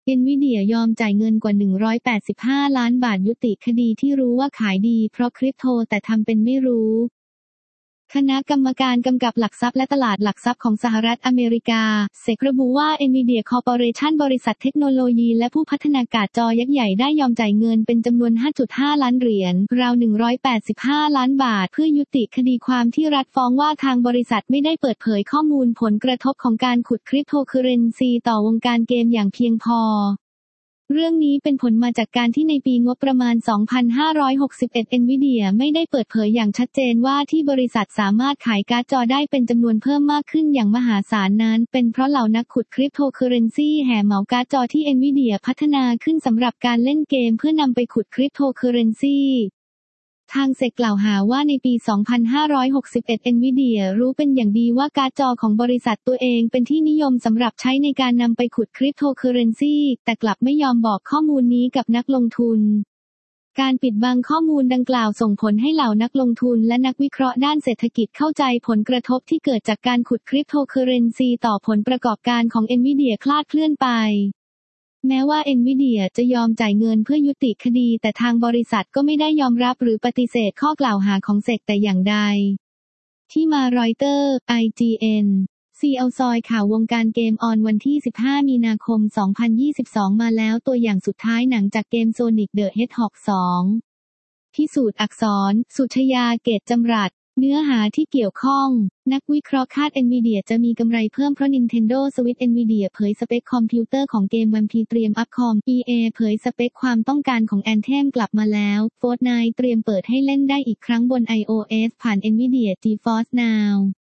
Nvidia ยอมจ่ายเงินกว่า185ล้านบาทยุติคดีที่รู้ว่าขายดีเพราะคริปโตแต่ทำเป็นไม่รู้คณะกรรมการกำกับหลักทรัพย์และตลาดหลักทรัพย์ของสหรัฐอเมริกาเซกระบุว่า Nvidia Corporation บริษัทเทคโนโลยีและผู้พัฒนาการ์ดจอยักษ์ใหญ่ได้ยอมจ่ายเงินเป็นจำนวน 5.5 ล้านเหรียญราว185ล้านบาทเพื่อยุติคดีความที่รัฐฟ้องว่าทางบริษัทไม่ได้เปิดเผยข้อมูลผลกระทบของการขุดคริปโตเคอเรนซีต่อวงการเกมอย่างเพียงพอเรื่องนี้เป็นผลมาจากการที่ในปีงบประมาณ 2561 Nvidia ไม่ได้เปิดเผยอย่างชัดเจนว่าที่บริษัทสามารถขายการ์ดจอได้เป็นจำนวนเพิ่มมากขึ้นอย่างมหาศาลนั้นเป็นเพราะเหล่านักขุดคริปโตเคอเรนซีแห่เหมาการ์ดจอที่ Nvidia พัฒนาขึ้นสำหรับการเล่นเกมเพื่อนำไปขุดคริปโตเคอเรนซีทางเซกกล่าวหาว่าในปี 2561 Nvidia รู้เป็นอย่างดีว่าการ์ดจอของบริษัทตัวเองเป็นที่นิยมสำหรับใช้ในการนำไปขุดคริปโตเคอเรนซีแต่กลับไม่ยอมบอกข้อมูลนี้กับนักลงทุนการปิดบังข้อมูลดังกล่าวส่งผลให้เหล่านักลงทุนและนักวิเคราะห์ด้านเศรษฐกิจเข้าใจผลกระทบที่เกิดจากการขุดคริปโตเคอเรนซีต่อผลประกอบการของ Nvidia คลาดเคลื่อนไปแม้ว่า Nvidia จะยอมจ่ายเงินเพื่อยุติคดีแต่ทางบริษัทก็ไม่ได้ยอมรับหรือปฏิเสธข้อกล่าวหาของเซกแต่อย่างใดที่มารอยเตอร์ IGN ซีเอาซอยข่าววงการเกมออนวันที่ 15 มีนาคม 2022 มาแล้วตัวอย่างสุดท้ายหนังจากเกม Sonic the Hedgehog 2 พิสูจน์อักษร สุชยา เกตจำรัดเนื้อหาที่เกี่ยวข้องนักวิเคราะห์คาด Nvidia จะมีกำไรเพิ่มเพราะ Nintendo Switch Nvidia เผยสเปคคอมพิวเตอร์ของเกม Vampire เตรียมอัพคอม EA เผยสเปคความต้องการของ Anthem กลับมาแล้ว Fortnite เตรียมเปิดให้เล่นได้อีกครั้งบน iOS ผ่าน Nvidia GeForce Now